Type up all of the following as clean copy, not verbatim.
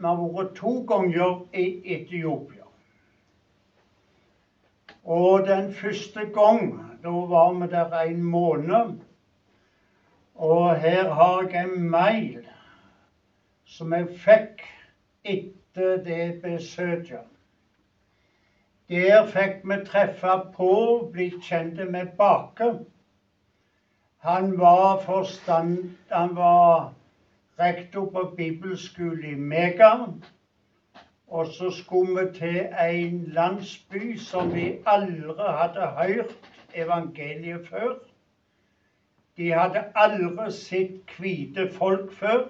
har vært 2 ganger i Etiopia. Og den første gang, da var vi der 1 måned. Og her har jeg en mail som jeg fikk etter det besøket. Der fikk vi treffe på, bli kjente med Bake. Han var rektor på bibelskole i Mega. Og så skulle vi til en landsby som vi aldri hadde hørt evangeliet før. De hadde aldri sett hvite folk før.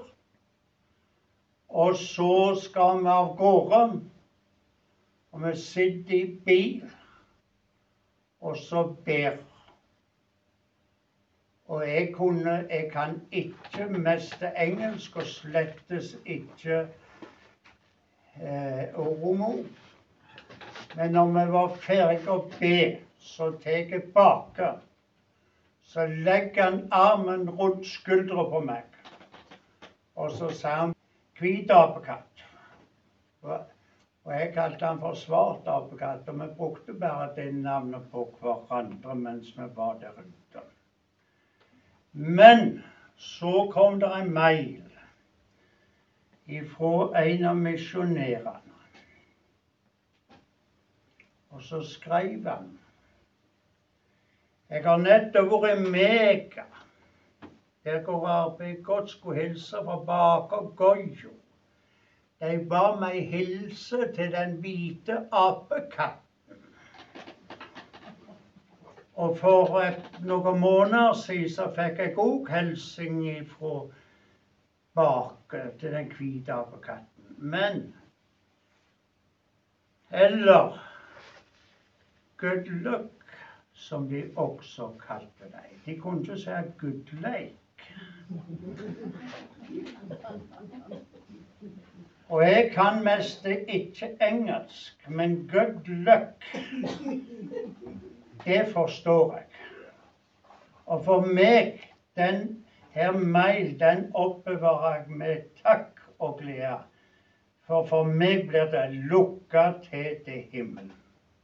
Og så skal vi av gårde. Og vi sitter i bil, og så ber. Og jeg kan ikke mest engelsk, og slettes ikke oromo. Men når vi var ferdig å be, så tar jeg Bake. Så legger han armen rundt skuldra på meg. Og så sa han, hvit apekatt. Og jeg kalte han for svart apekatt, og vi brukte bare det navnet på hverandre mens vi var der ute. Men så kom det en mail fra en av misjonærene. Og så skrev han, jeg har nettopp vært i Mega, der går arbeid godt, skulle hilse fra Bake og Goyo. De ba meg hilse til den hvite apekatten. Og for noen måneder siden så fikk jeg også hilsing fra Bake til den hvite apekatten. Men, eller good luck, som de også kalte deg. De kunne ikke si good luck. Og jeg kan mest ikke engelsk, men good luck, det forstår jeg. Og for meg, den her mail, den oppbevarer jeg med takk og glede. For meg blir det lukket til himmelen.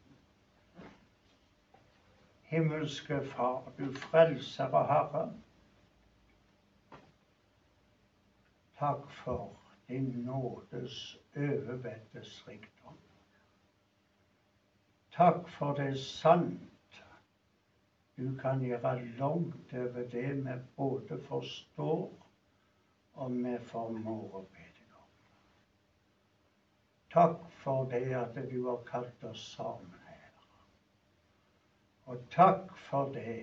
Himmelske Far, du frelser og Herre. Takk for din nådes overvettes rikdom. Takk for det sant. Du kan gjøre langt over det vi både forstår og vi formår å be deg om. Takk for det at du har kalt oss sammen her. Og takk for det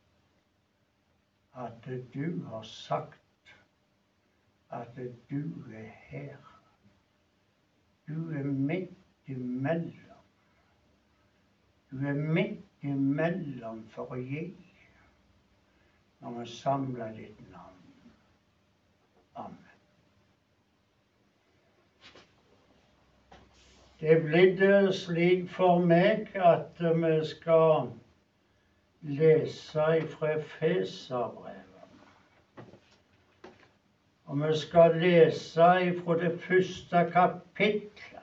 at du har sagt at du her. Du midt imellom. Du midt imellom for å gi når vi samler ditt navn. Amen. Det blir slik for meg at vi skal lese fra Efeserbrevet. Og vi skal lese fra det første kapitlet.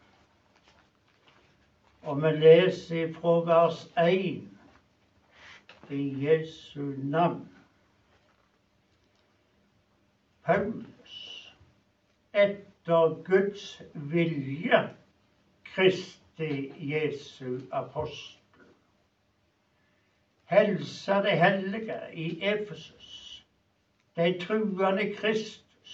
Og vi leser fra vers 1 i Jesu navn. Paulus, etter Guds vilje, Kristi Jesu apostel. Helsa de hellige i Efesus, de truende Kristus.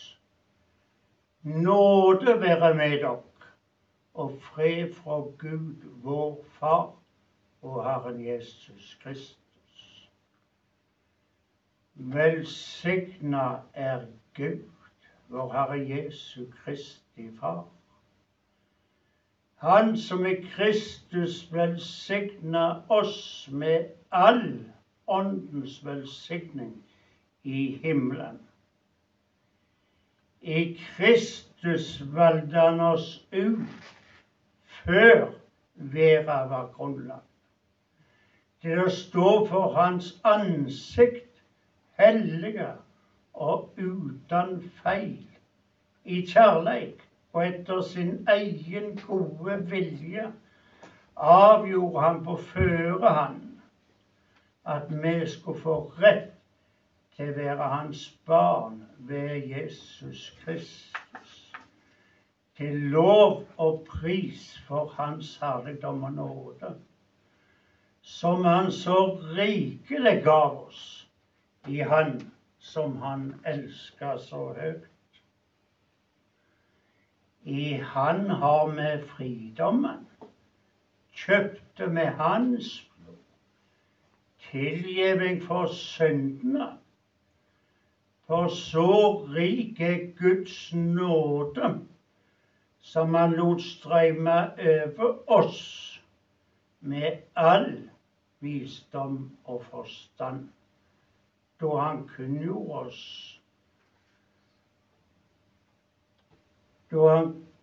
Nåde være med dere, og fred fra Gud, vår Far, og Herren Jesus Kristus. Velsigna er Gud, vår Herre Jesu Kristi Far. Han som i Kristus velsigna oss med all åndens velsigning i himmelen. I Kristus valgte han oss ut før verden var grunnlagt, til å stå for hans ansikt hellige og uten feil, i kjærleik og etter sin egen gode vilje avgjorde han på føre han at vi skulle få rett til å være hans barn ved Jesus Kristus, til lov og pris for hans herligdom og nåde, som han så rikelig gav oss i han som han elsker så høyt. I han har vi fridommen, kjøpte med hans blod, tilgivning for syndene, for så rik er Guds nåde, som han lot strømme over oss med all visdom og forstand, da han kunngjorde oss, da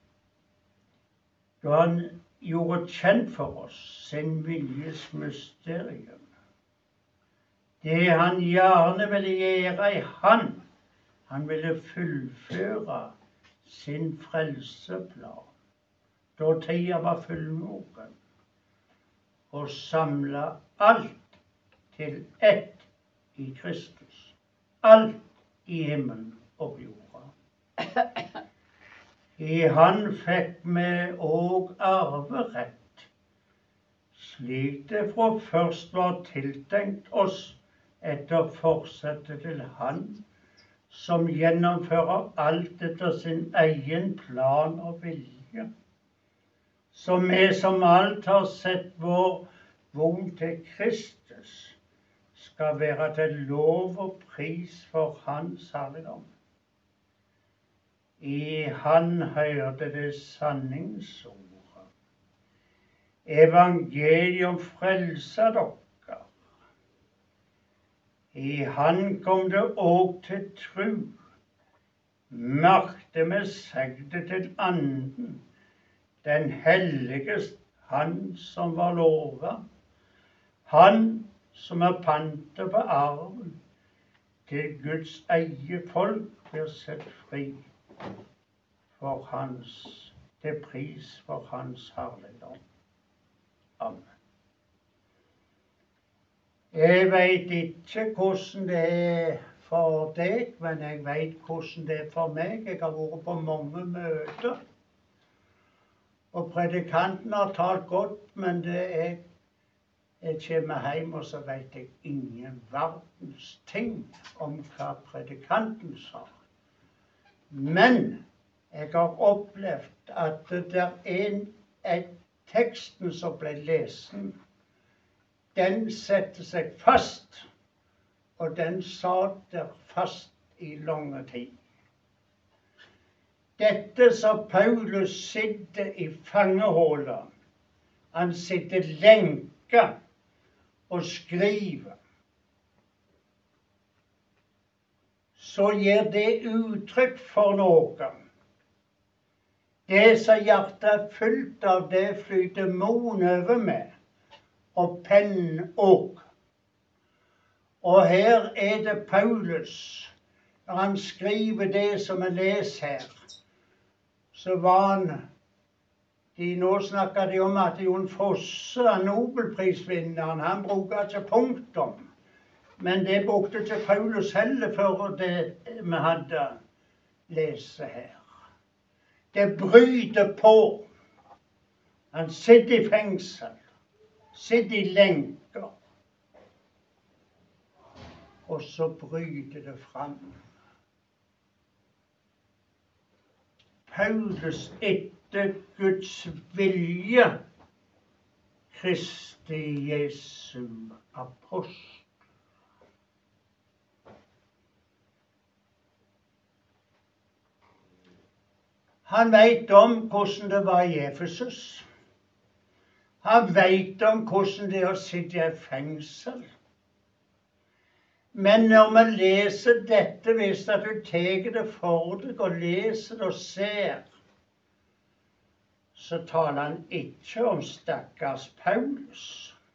han gjorde kjent for oss sin viljes mysterium. Det han gjerne ville gjøre i han ville fullføre sin frelseplan, da tida var fullmogen, og samle alt til ett i Kristus, alt i himmelen og på jorda. I han fikk vi òg arverett, slik det fra først var tiltenkt oss etter forsettet til han, som gjennomfører alt etter sin egen plan og vilje. Så vi som alt har sett vår vogn til Kristus, skal være til lov og pris for hans herligdom. I han hørte det sanningsordet, evangeliet om frelse dere. I han kom det òg til tru, merkte med segdet til anden, den helligeste han som var lovet, han som er pantet på arven, til Guds eget folk blir sett fri for til pris for hans herligdom. Amen. Jeg vet ikke hvordan det er for deg, men jeg vet hvordan det er for meg. Jeg har vært på mange møter, og predikanten har talt godt, men jeg kommer hjem, og så vet jeg ingen verdens ting om hva predikanten sa. Men jeg har opplevd at det er teksten som ble lesen, den setter seg fast, og den satt der fast i lange tid. Dette som Paulus sitter i fangehullet, han sitter lenka og skriver, så gir det uttrykk for noe. Det som hjertet er fylt av, det flyter mon over med, og pennen òg. Og her er det Paulus, når han skriver det som vi leser her, så var han, nå snakker de om at Jon Fosse, Nobelprisvinneren, han bruker ikke punktum. Men det brukte ikke Paulus heller for det vi hadde lest her. Det bryter på. Han sitter i fengsel, sitter i lenker, og så bryter det fram. Paulus etter Guds vilje, Kristi Jesu apostel. Han vet om hvordan det var i Efesus. Han vet om hvordan det er å sitte i et fengsel. Men når vi leser dette, hvis at du tar det for deg og leser det og ser, så taler han ikke om stakkars Paulus.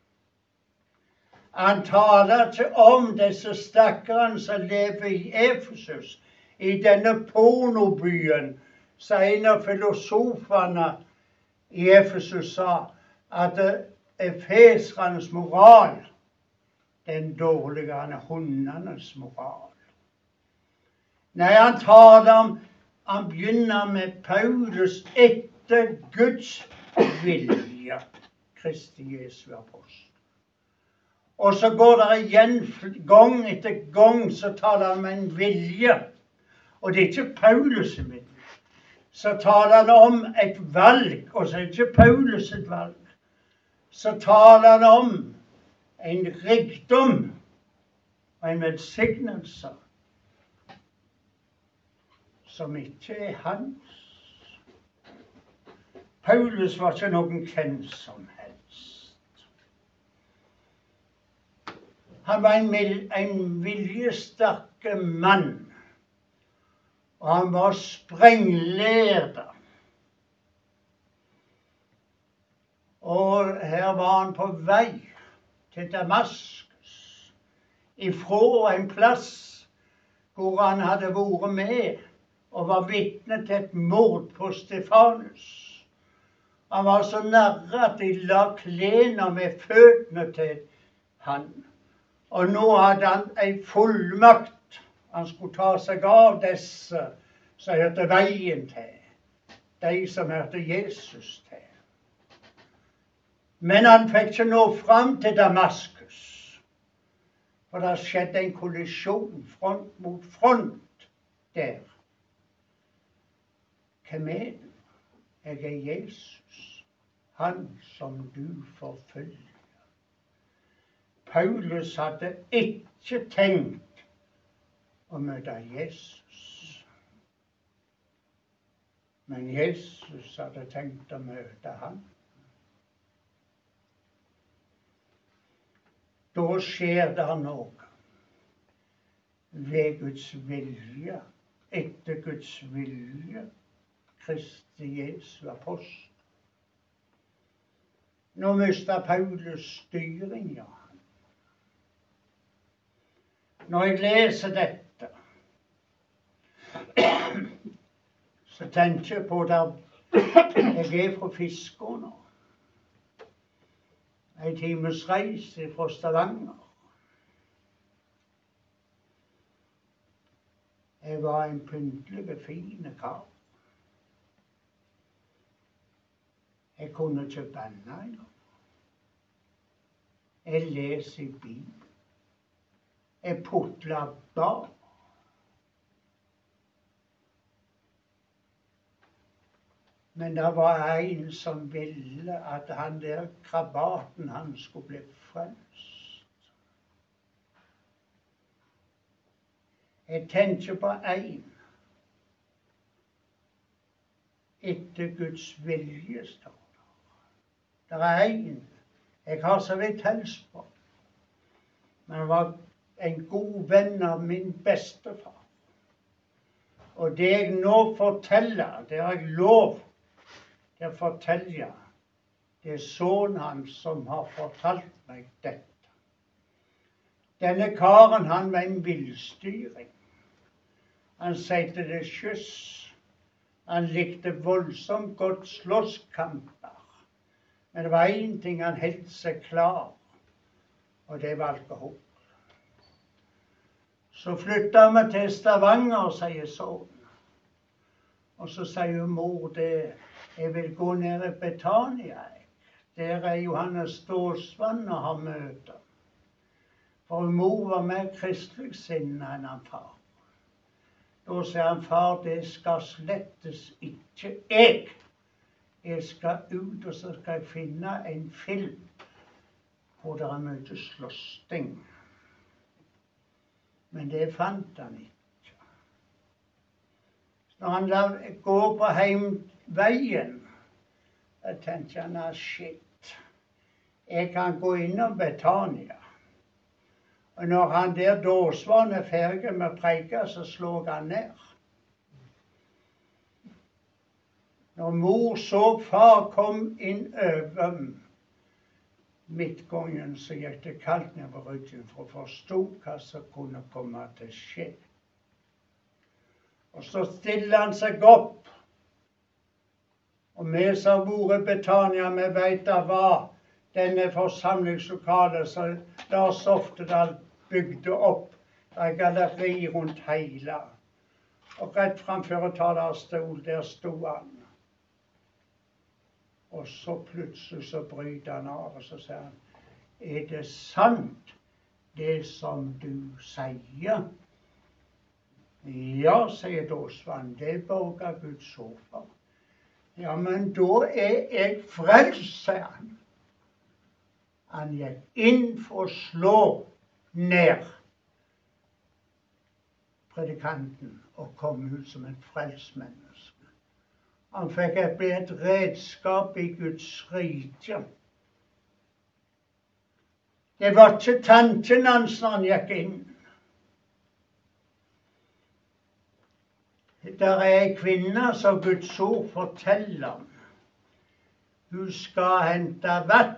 Han taler ikke om disse stakkarene som lever i Efesus, i denne pornobyen, Så en av filosofene i Efesus sa at efesernes moral, den dårligere enn hundenes moral. Nei, han begynner med Paulus etter Guds vilje, Kristi Jesu apostel. Og så går det igjen gang etter gang, så taler han om en vilje. Og det er ikke Paulus' vilje. Så taler han om et valg, og så er det ikke Paulus' et valg. Så taler han om en rikdom og en velsignelse som ikke er hans. Paulus var ikke noen hvem som helst. Han var en viljesterk mann, og han var sprenglærd. Og her var han på vei til Damaskus, ifra en plass hvor han hadde vært med og var vitne til et mord på Stefanus. Han var så nærre at de la klærne med føttene til han. Og nå hadde han en fullmakt. Han skulle ta seg av disse som hørte veien til, de som hørte Jesus til. Men han fikk ikke nå fram til Damaskus, for det skjedde en kollisjon front mot front der. Hvem er du? Jeg er Jesus, han som du forfølger. Paulus hadde ikke tenkt å møte Jesus. Men Jesus hadde tenkt å møte ham. Da skjer det noe ved Guds vilje, etter Guds vilje, Kristi Jesu apostel. Nå mistet Paulus styringen. Når jeg leser dette, så tenker jeg på det. Jeg er fra Fiskå nå. En times reise fra Stavanger. Jeg var en pyntelig, fin kar. Jeg kunne ikke banne engang. Jeg leser i Bibelen. Jeg putla bak. Men det var en som ville at han der krabaten, han skulle bli frelst. Jeg tenker på en etter Guds vilje, står det. Det er en jeg har så vidt helst på. Men han var en god venn av min bestefar. Og det jeg nå forteller, det har jeg lov til å fortelle. Det er sønnen hans som har fortalt meg dette. Denne karen, han var en villstyring. Han seilte til sjøs. Han likte voldsomt godt slåsskamper. Men det var en ting han helt seg klar, og det var alkohol. Så flytta vi til Stavanger, sier sønnen. Og så sier mor det, jeg vil gå ned i Betania. Der er Johannes Ståsvann og har møter. For mor var mer kristelig sinnet enn han far. Da sier han, far, det skal slettes ikke jeg. Jeg skal ut, og så skal jeg finne en film hvor det er mye slåssing. Men det fant han ikke. Når han går på heimveien, da tenkte han, shit, jeg kan gå innom Betania. Og når han der Dåsvann er ferdig med å preike, så slår han ned. Når mor så far kom inn over midtgangen, så gikk det kaldt ned på ryggen for å forstå hva som kunne komme til å skje. Og så stiller han seg opp Og vi som bor i Betania, vi vet da hva denne forsamlingslokalet som Lars Oftedal bygde opp. Det er galleri rundt hele. Og rett framfor talerstol, der sto han. Og så plutselig så bryter han av, og så sier han, er det sant, det som du sier? Ja, sier Dåsvann, det borger Guds ord for. Ja, men da er jeg frelst, sier han. Han gikk inn for å slå ned predikanten og kom ut som en frelst menneske. Han fikk bli et redskap i Guds rike. Det var ikke tanken hans når han gikk inn. Det er ei kvinne som Guds ord forteller om. Hun skal hente vann.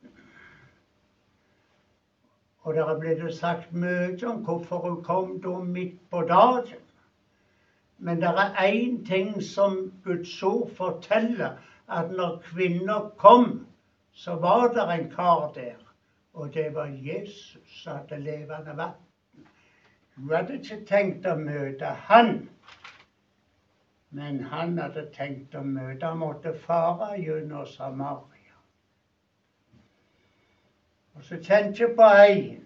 Og der er blitt sagt mye om hvorfor hun kom da midt på dagen. Men det er én ting som Guds ord forteller, at når kvinner kom, så var det en kar der. Og det var Jesus som hadde levende vann. Hun hadde ikke tenkt å møte han. Men han hadde tenkt å møte, han måtte fare gjennom Samaria. Og så kjente jeg på en.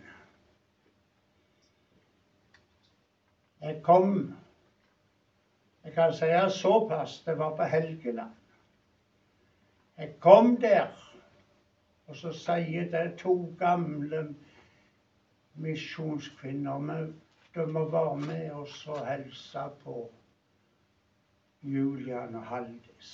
Jeg kom, jeg kan si såpass, det var på Helgeland. Jeg kom der, og så sier det to gamle misjonskvinner, men de må være med oss og hilse på Julian og Haldis.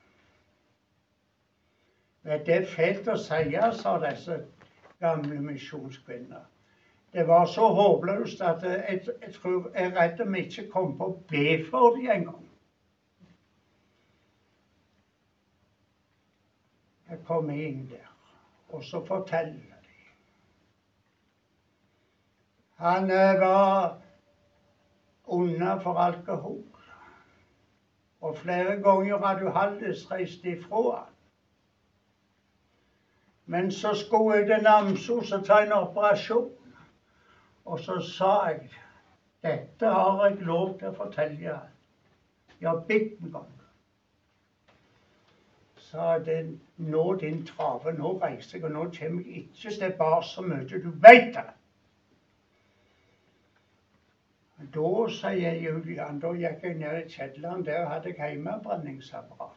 Men det er fælt å si, sa disse gamle misjonskvinner. Det var så håpløst at jeg tror jeg er redd vi ikke kom på å be for dem en gang. Jeg kom inn der, og så forteller de. Han var under for alkohol. Og flere ganger hadde Haldis reist ifra han. Men så skulle jeg til Namsos og ta en operasjon. Og så sa jeg, dette har jeg lov til å fortelle. Jeg har bedt en gang. Sa det, nå din trave, nå reiser jeg, og nå kommer jeg ikke til bare så mye, du vet det. Da, sier Julian, da gikk jeg ned i kjelleren, der hadde jeg hjemmebrenningsapparat.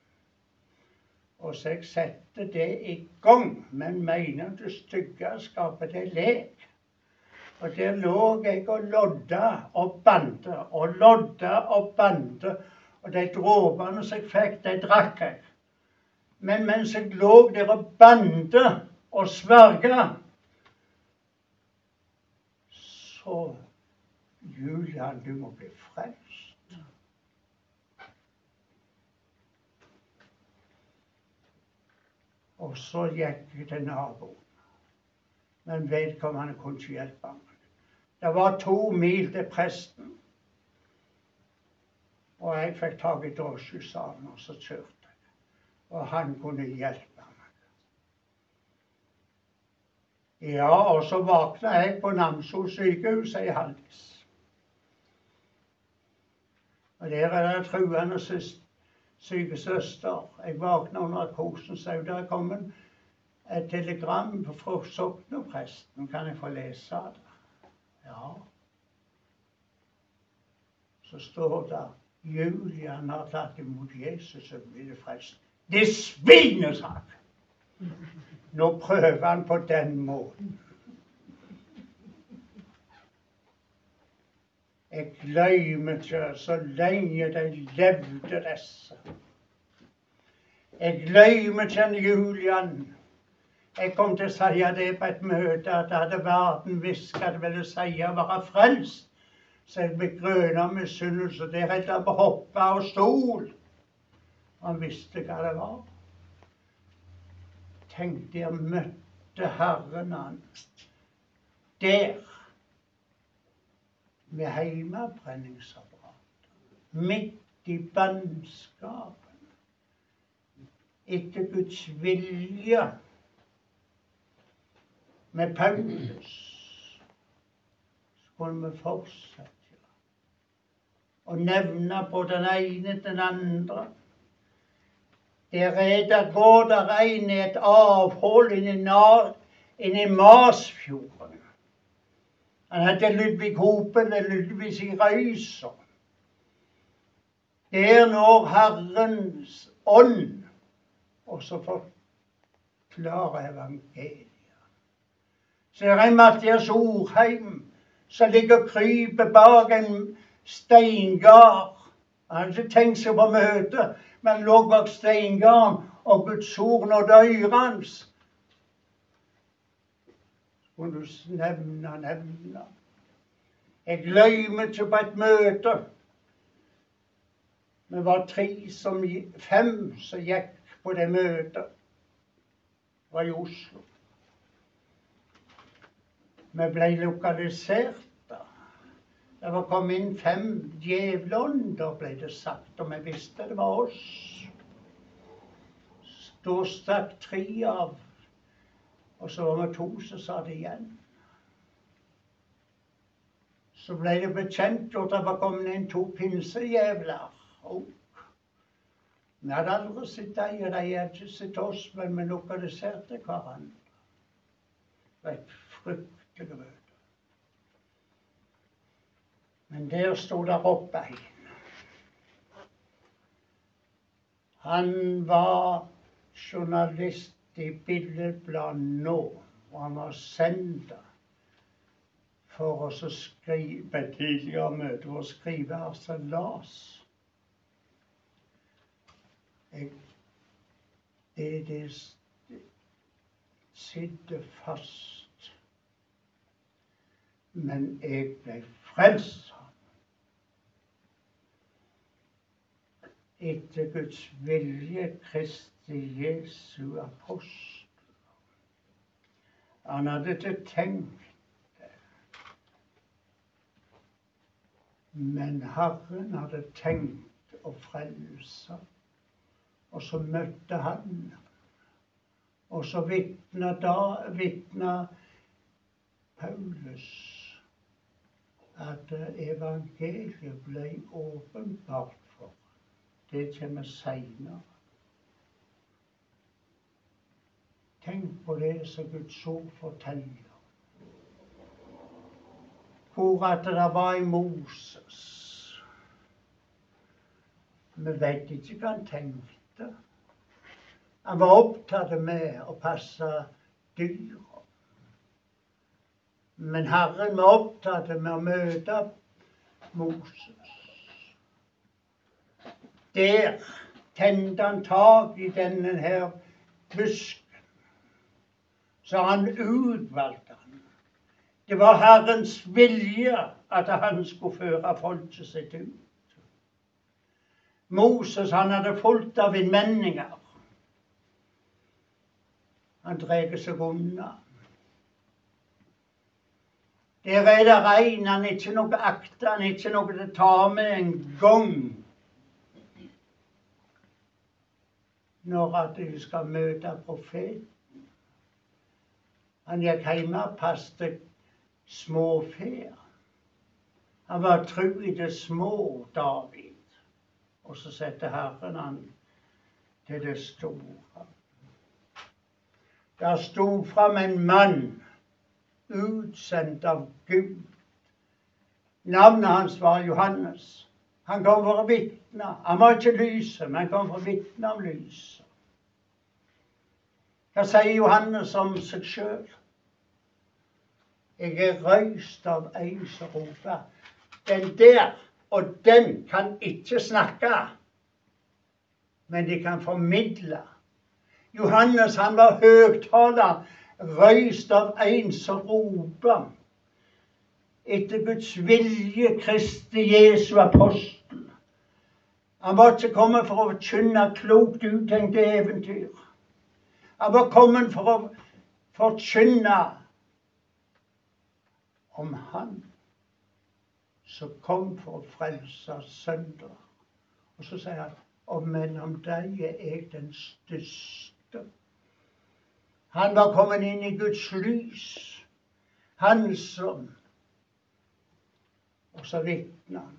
Og så jeg sette det i gang, men mener det styggeskapet, det lek. Og der lå jeg og lodda og bande, og lodda og bande, og de dråpene som jeg fikk, de drakk jeg. Men mens jeg lå der og bande og sverga, så Julian, du må bli frelst. Og så gikk jeg til naboen. Men vedkommende kunne ikke hjelpe meg. Det var 2 mil til presten. Og jeg fikk tak i drosjesalen, og så kjørte jeg. Og han kunne hjelpe meg. Ja, og så våkna jeg på Namsos sykehus i Haldis. Og der er det truende sykesøster. Jeg våkna under narkosen, så der er kommet et telegram fra soknepresten. Kan jeg få lese det? Ja. Så står det, Julian har tatt imot Jesus og blir frelst. Det svinet, sa han. Nå prøver han på den måten. Jeg glemmer ikke så lenge de levde disse. Jeg glemmer ikke Julian. Jeg kom til å si det på et møte, at hadde verden visst hva det ville si å være frelst. Så jeg ble grønn av misunnelse. Der helt han på hoppe av stol. Han visste hva det var. Tenk, jeg møtte Herren hans. Der. Med hjemmebrenningsapparat. Midt i bannskapen. etter Guds vilje med Paulus, skulle vi fortsette og nevne på den ene den andre. Der går der en i et avhold inni Masfjorden. Han heter Ludvig Hope, eller Ludvig i Røysa. Der når Herrens ånd, og så forklarer evangeliet. Så er det Mathias Orheim som ligger og kryper bak en steingard. Han hadde ikke tenkt seg på møte, men lå bak steingarden, og Guds ord nådde øret hans. Skulle du nevne. Jeg glemmer ikke på et møte. Vi var 5 som gikk på det møtet. Det var i Oslo. Vi ble lokalisert da. Det var kommet inn 5 djevlånder, ble det sagt, og vi visste det var oss. Da stakk 3 av, og så var vi 2 som sa det igjen. Så ble det bekjentgjort at det var kommet inn 2 pinsejævler. Vi hadde aldri sett dem, og de hadde ikke sett oss, men vi lokaliserte hverandre. Det var et fryktelig møte. Men der stod der oppe en. Han var journalist i Billedbladet Nå, og han var sendt for oss å skrive et tidligere møte, for å skrive harselas. Det sitter fast. Men jeg ble frelst etter Guds vilje, Kristi Jesu apostel. Han hadde ikke tenkt det, men Herren hadde tenkt å frelse. Og så møtte han, og så vitna Paulus at evangeliet ble åpenbart for. Det kommer senere. Tenk på det som Guds ord forteller. Hvor at det var i Moses. Vi vet ikke hva han tenkte. Han var opptatt med å passe dyra. Men Herren var opptatt med å møte Moses. Der tente han tak i denne her busken. Så han utvalgte han. Det var Herrens vilje at han skulle føre folket sitt ut. Moses, han hadde fulgt av innvendinger. Han dreier seg unna. Der er det regn, han er ikke noe akta, han er ikke noe til å ta med en gang. Når at de skal møte profeten. Han gikk hjemme og passet småfe. Han var tro i det små, David. Og så setter Herren han til det store. Der stod fram en mann, utsendt av Gud. Navnet hans var Johannes. Han kom for å vitne. Han var ikke lyset, men han kom for å vitne om lyset. Hva sier Johannes om seg selv? Jeg er røyst av en som roper. Den der og den kan ikke snakke, men de kan formidle. Johannes, han var høgtaler, røyst av en som roper. Etter Guds vilje, Kristi Jesu apostel. Han var ikke kommet for å forkynne klokt uttenkte eventyr. Han var kommet for å forkynne om han som kom for å frelse syndere. Og så sier han, og mellom dem er jeg den største. Han var kommet inn i Guds lys, han som. Og så vitner han.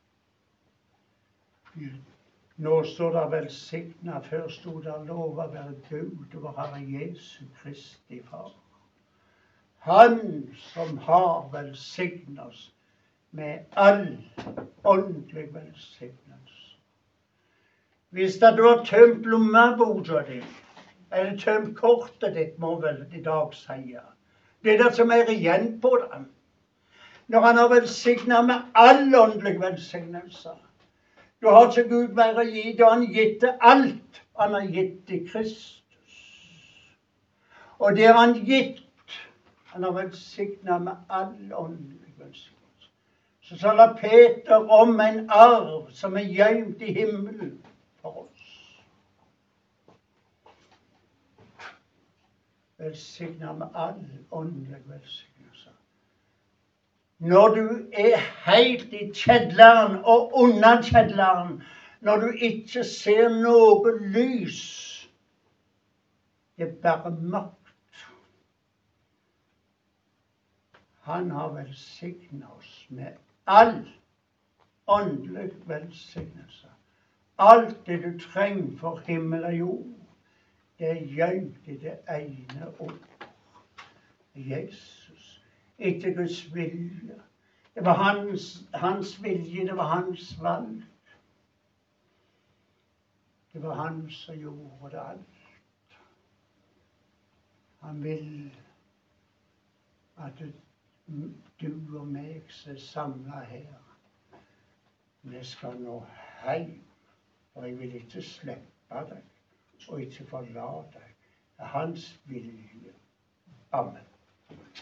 Nå står det velsignet, før stod det lovet være Gud og Herre Jesu Kristi Far. Han som har velsignet oss med all åndelig velsignelse. Hvis du har tømt lommeboka di, eller tømt kortet ditt, må vel i dag si, det er det som er igjen på det. Når han har velsignet med all åndelig velsignelse. Du har ikke Gud mer å gi, da han gitt det alt. Han har gitt det Kristus. Og det har han gitt. Han har velsignet med all åndelig velsignelse. Så taler Peter om en arv som er gjemt i himmelen for oss. Velsignet med all åndelig velsignelse. Når du er helt i kjelleren og under kjelleren, når du ikke ser noe lys, det er bare mørkt. Han har velsignet oss med all åndelig velsignelse. Alt det du trenger for himmel og jord, det er gjemt i det ene ord. Jesus. Etter Guds vilje. Det var hans vilje, det var hans valg. Det var han som gjorde det alt. Han vil at du og meg som er samlet her, vi skal nå hjem, for jeg vil ikke slippe deg, og ikke forlate deg. Det er hans vilje. Amen.